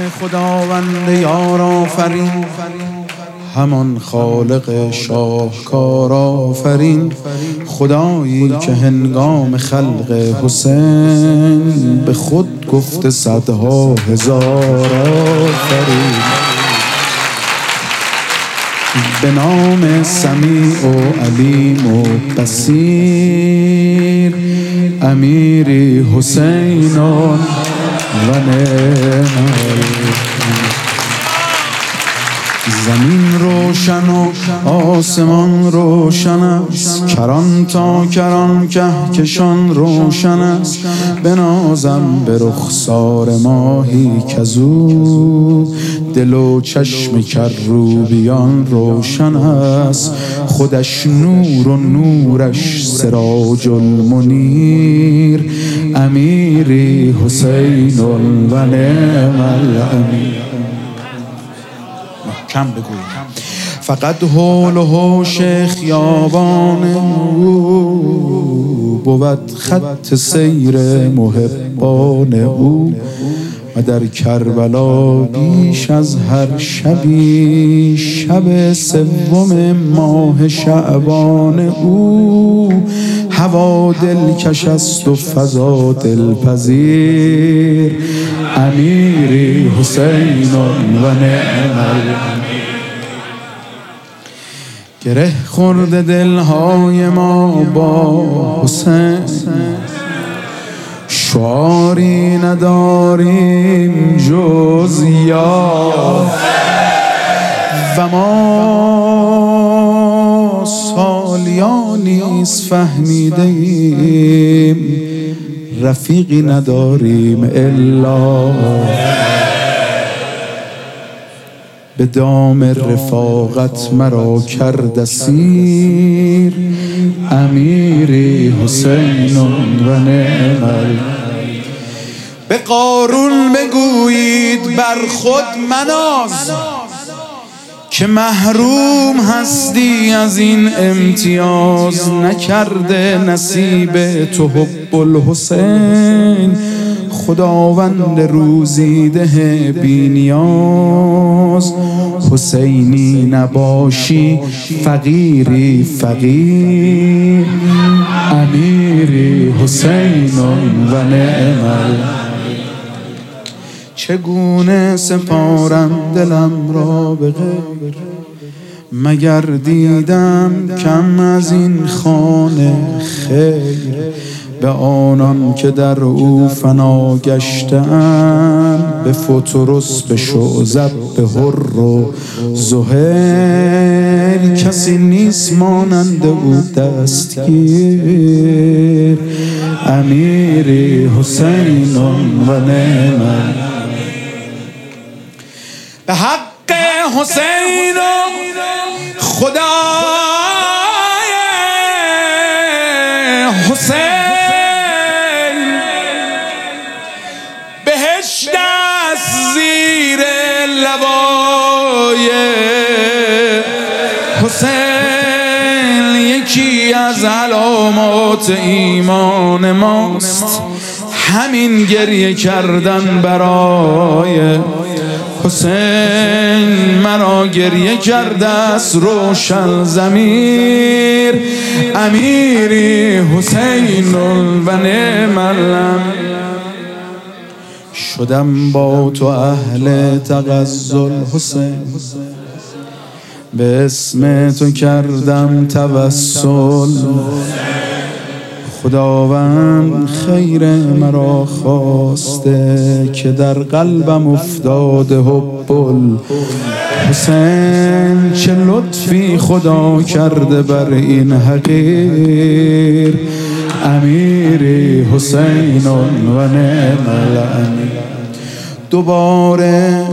خداوند یار آفرین، همان خالق شاهکار آفرین، خدایی که هنگام خلق حسین به خود گفته صدها هزار آفرین. به نام سمیع و علیم و بصیر، امیری حسین و نعم. زمین روشن و آسمان روشن است، کران تا کران کهکشان روشن است. بنازم به رخسار ماهی کزو، دل و چشم کروبیان روشن است. خودش نور و نورش سراج المنیر، امیری حسین و نعم الامیر. کم بگویم فقط حول و حوش خیابان او، بود خط سیر محبان او. و در کربلا بیش از هر شبی، شب سوم ماه شعبان او، هوا دلکش است و فضا دلپذیر، امیری حسین و نعم الامیر. گره خورده دلهای ما با حسین، شعاری نداریم جز یا و ما سالیانیست فهمیده ایم، رفیقی نداریم الا به دام رفاقت مرا کرد اسیر، امیری حسین و نعم الامیر. به قارون بگویید بر خود مناز، که محروم هستی از این امتیاز. نکرده نصیب تو حب الحسین، خداوند روزیده بی نیاز. حسینی نباشی فقیری فقیر، امیری حسین و نعم الامیر. چگونه سپارم دلم را به غیر، مگر دیدم کم از این خانه خیر. به آنان که در او فنا گشتند، به فطرس به شعزب به حر و زهیر. کسی نیست مانند او دستگیر، امیری حسین و نعم الامیر. به حق حسین و خدای حسین، بهشت است زیر لوای حسین. یکی از علامات ایمان ماست، همین گریه کردن برای حسین. مرا گریه کرده است روشن ضمیر، امیری حسین و نعم الامیر. شدم با تو اهل تغزل حسین، به اسم تو کردم توسل. خداوند خیر مرا خواسته، که در قلبم افتاده حب الحسین. چه لطفی خدا کرده بر این حقیر، امیری حسین و نعم الامیر. دوباره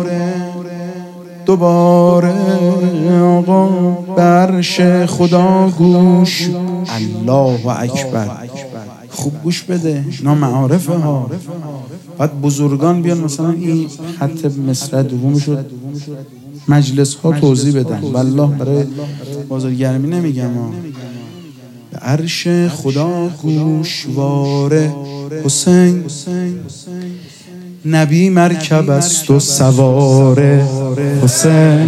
آقا به عرش خدا گوش، الله اکبر. خوب گوش بده، اینا معارفه ها. باید بزرگان بیان مثلا این خط مصرع دومش رو مجلس ها توضیح بدن. والله برای بازرگرمی نمیگم ها. به عرش خدا گوشواره حسین، نبی مرکب است و سوار حسین.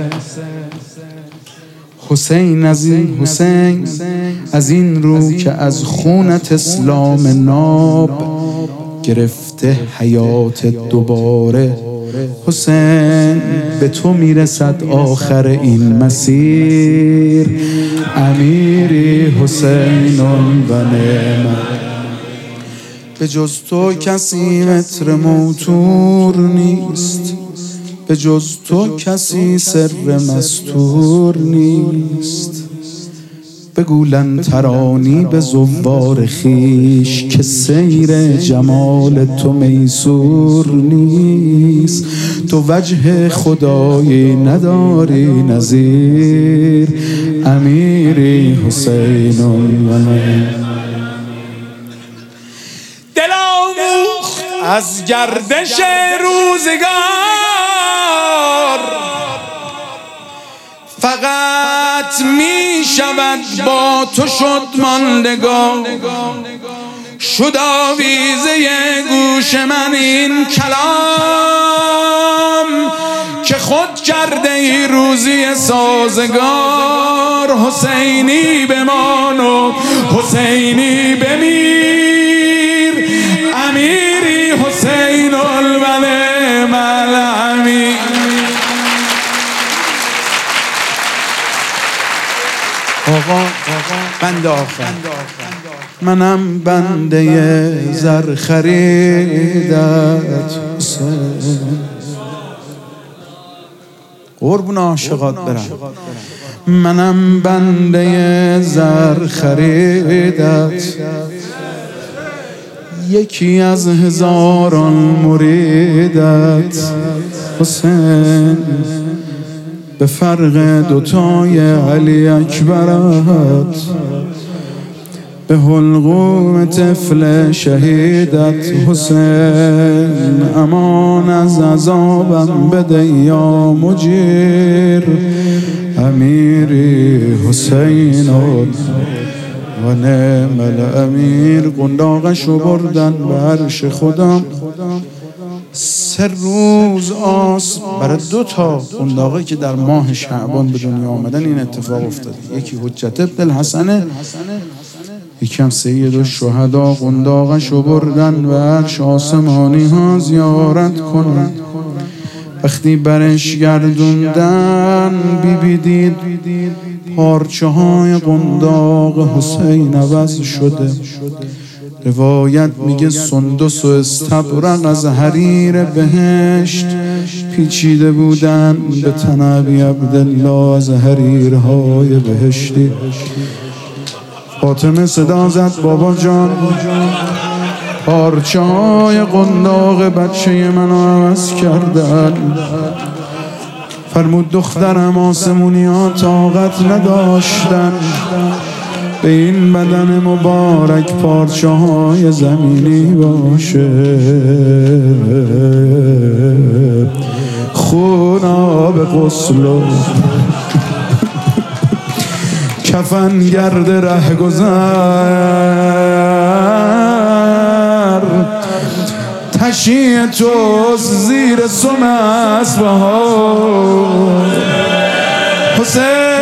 حسین از این رو که از خونت اسلام ناب گرفته حیات دوباره. حسین به تو میرسد آخر این مسیر. امیری حسین و نعمت. به جز تو کسی متر موتور نیست، به جز تو کسی سر مستور نیست. بگولن ترانی به زوار خیش که سیر جمال تو میسور نیست. تو وجه خدایی نداری نظیر. امیری حسین و من. دل آموخت از گردش روزگار، فقط می شود با تو شد ماندگار. شد آویزه گوش من این کلام که خود کرده ای روزی سازگار. حسینی بمان و حسینی بمیر. امیری حسین الولم الامیر. آقا بنده آخر. منم بنده زر خریدت حسین. قربون عاشقات برم. منم بنده زر خریدت، یکی از هزاران مریدت حسین. به فرق دوتای علی اکبرت، به حلقوم طفل شهیدت حسین. امان از عذابم بده یا مجیر. امیری حسین و نعم الامیر. قنداقشو بردن به عرش خودم. 3 روز برای 2 تا قنداقی که در ماه شعبان به دنیا آمدن این اتفاق افتاد. یکی حجت ابن الحسنه، یکی هم سید الشهدا. قنداقشو بردن به عرش آسمانی ها زیارت کنن. وقتی برش گردوندن بی دید پارچه های قنداق حسین عوض شده. روایت میگه سندس و استبرق از حریر بهشت پیچیده بودن به تن ابی عبدالله از حریرهای بهشتی. فاطمه صدا زد بابا جان، پارچه های قنداق بچه منو عوض کردن. فرمود دخترم آسمونی ها طاقت نداشتن به این بدن مبارک پارچه های زمینی باشه. خون آب غسل و کفن گرد ره گذر. تشییع تو زیر سم اسبها حسین.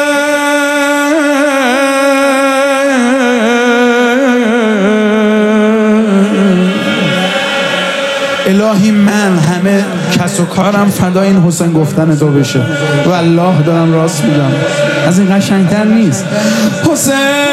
الهی من همه کس و کارم فدای این حسین گفتن تو بشه. والله دارم راست میگم، از این قشنگتر نیست. حسین